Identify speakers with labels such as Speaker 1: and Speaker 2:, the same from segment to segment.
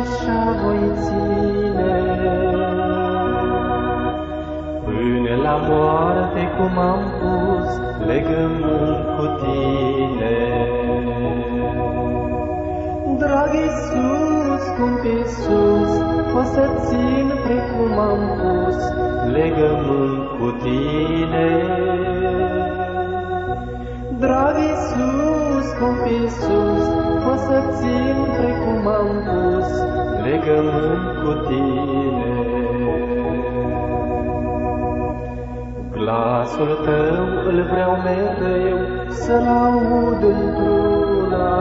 Speaker 1: așa voi ține, până la moarte cum am pus legământ cu tine. Drag Iisus, scump Iisus, fă să țin precum am pus legământ cu tine. Drag Iisus, scump Iisus, fă să țin precum am pus legământ cu tine. Glasul tău îl vreau mereu să-l aud într-una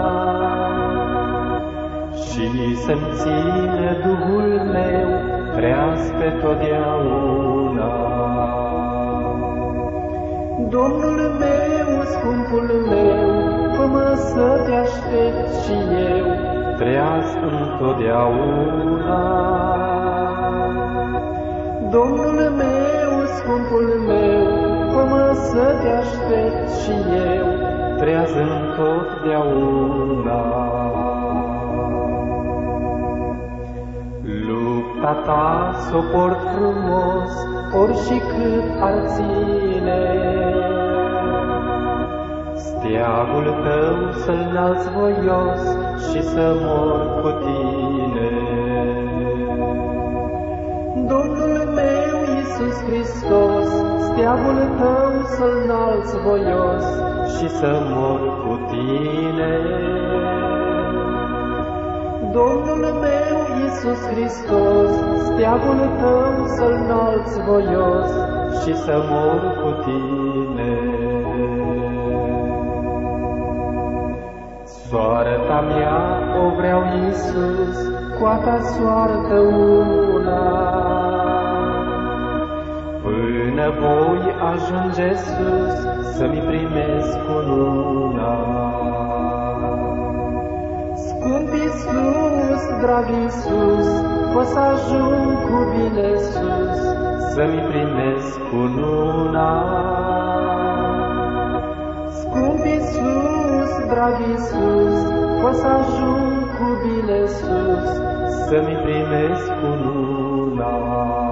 Speaker 1: și să-mi ține Duhul meu treaz pe totdeauna. Domnul meu, scumpul meu, fă-mă să te aștept și eu treaz întotdeauna. Domnul meu, scumpul meu, fă-mă să te aștept și eu treaz întotdeauna. Lupta ta s-o port frumos, ori și cât ar ține. Steagul tău să-l înalți voios și să mor cu tine. Domnul meu, Iisus Hristos, steagul tău să-l înalți voios și să mor cu tine. Domnul meu, Iisus Hristos, steagul tău să-l înalți voios și să mor cu tine. Soarta mea o vreau, Iisus, cu a ta soartă una, până voi ajunge sus să-mi primesc cununa. Scump Iisus, drag Iisus, fă să ajung cu bine sus să-mi primesc cununa. Scump Iisus, drag Iisus, fă să ajung cu bine sus să-mi primesc cununa.